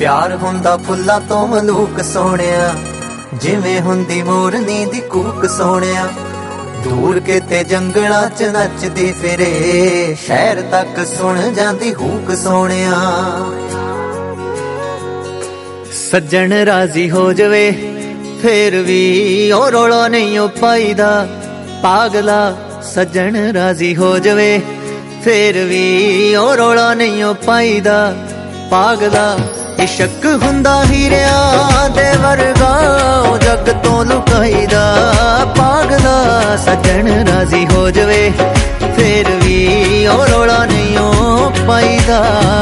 प्यार हुंदा फुल्लां तो मलूक सोहणिया, जिवें हुंदी मोरनी दी कूक सोहणिया। दूर किते जंगलां च नचदी फिरे, शहर तक सुन जांदी हूक सोहणिया। सज्जन राजी हो जावे फिर भी ओ रौला नहीं ओ पाईदा, पागला सज्जन राजी हो जावे फिर भी ओ रौला नहीं ओ पाईदा, पागला। इशक हुंदा हीरिया दे वर्गा जग तो लुकाईदा, पागला सज्जन राजी हो जावे फिर भी ओ रौला नहीं ओ पाईदा।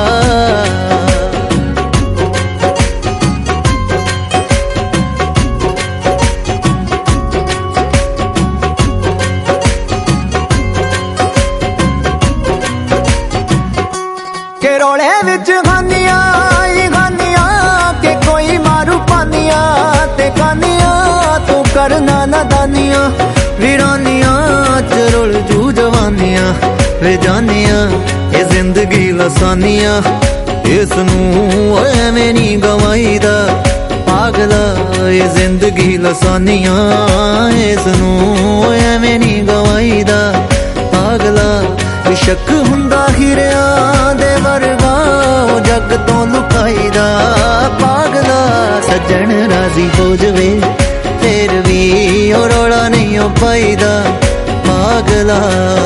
के रोले विच गानिया गानिया के कोई मारू पानिया ते गानिया, तू करना नादानिया वीरानिया च रुल जू जवानिया। वे जानिया ये जिंदगी लसानिया, इसनू एवें नी गवाईदा, पागला ये जिंदगी लसानिया, इसनू एवें नी गवाईदा, पागला। इशक हुंदा हीरिया दे वर्गा जग तो लुकाईदा, पागला सज्जन राजी हो जावे फिर भी ओ रौला नहीं ओ पाईदा, पागला।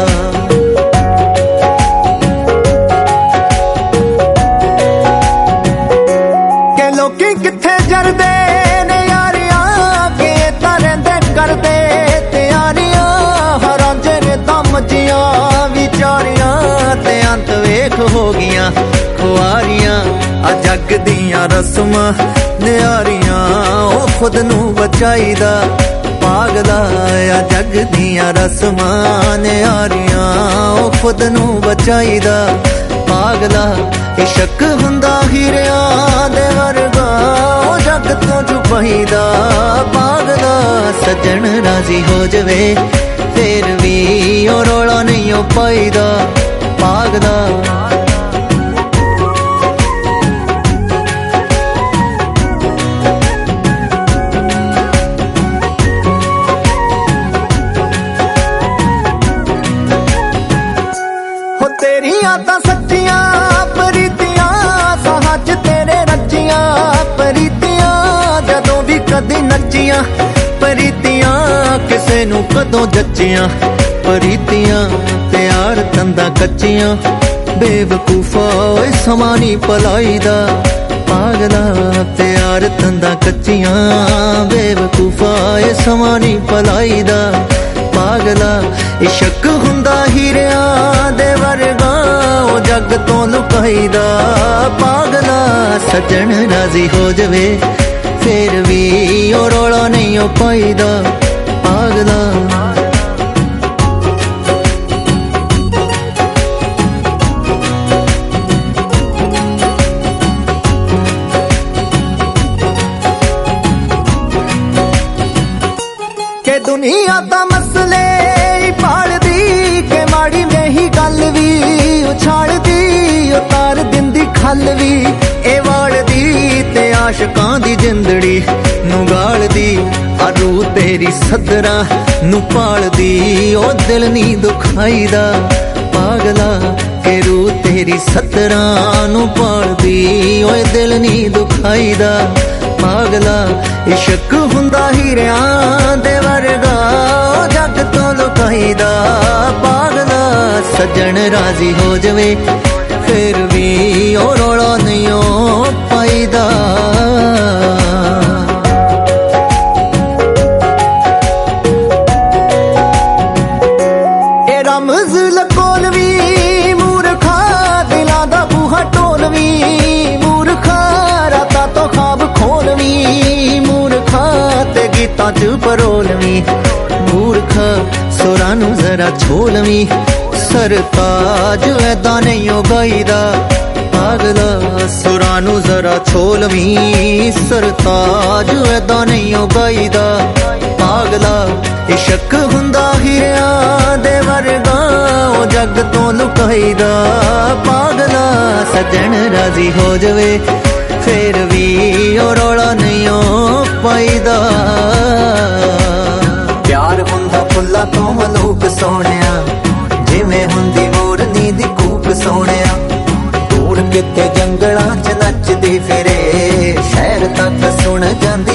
के लोकी किथे जरदे ने यारियां, के तां रहिंदे करदे तैयारियां, हरांजे ने दम जियां विचारियां, ते अंत वेख हो गियां खुआरियां। आ जग दियां रस्मां नियारियां ओ खुद नू बचाईदा, पागला। आ जग दियां रस्मां नियारियां ओ खुद नू बचाईदा, पागला। इशक हुंदा हीरिया दे वर्गा ओ जग तो छुपाईदा, पागला सज्जन राजी हो जावे फिर भी ओ रौला नहीं ओ पाईदा, पागला। हो तेरियां तां सच्चियां प्रीतियां, साहां च तेरे रचियां प्रीतियां, जदों भी कदी नचियां प्रीतियां, किसे नू कदों जचियां प्रीतियां। प्यार तंदा कच्चियां बेवकूफा ओए समा नी पलाईदा, पागला। प्यार तंदा कच्चियां बेवकूफा ओए समा नी पलाईदा, पागला। इशक हुंदा हीरिया दे वर्गा ओ जग तो लुकाईदा, पागला सज्जन राजी हो जावे फिर भी ओ रौला नहीं ओ पाईदा, पागला। के दुनिया दा मसले पालदी, के माड़ी नहीं गल भी उछालदी, उतार दिंदी खल भी ए वालदी, ते आशकां दी जिंदड़ी नू गालदी। अरू तेरी सदरा नू पालदी ओ दिल नी दुखाईदा, पागला। के रू तेरी सदरा नू पालदी ओ दिल नी दुखाईदा, पागला। इशक हुंदा हीरिया दे वर्गा जग तो लुकाईदा, पागला सज्जन राजी हो जावे फिर भी ओ रौला नहीं ओ पाईदा। ए रमज लकोलवी मूर्खा, दिलां दा बूहा ढोलवी मूर्खा, रातां तो ख्वाब खोलवी मूर्खा, ते गीतां च परोलवी मूर्खा। सुरां नू जरा छोलवी सरताज ऐदा नहीं ओ गाईदा, पागला। सुरां नू जरा छोलवी सरताज ऐदा नहीं ओ गाईदा, पागला। इशक हुंदा हीरिया दे वर्गा ओ जग तो लुकाईदा, पागला। सज्जन राजी हो जावे फेर भी ओ रौला नहीं ओ पाईदा। प्यार हुंदा फुल्ला तो मलूक सोहणिया, जिवें हुंदी मोरनी दी कूक सोहणिया। दूर किते जंगलां च नचदी फिरे, शहर तक सुन जांदी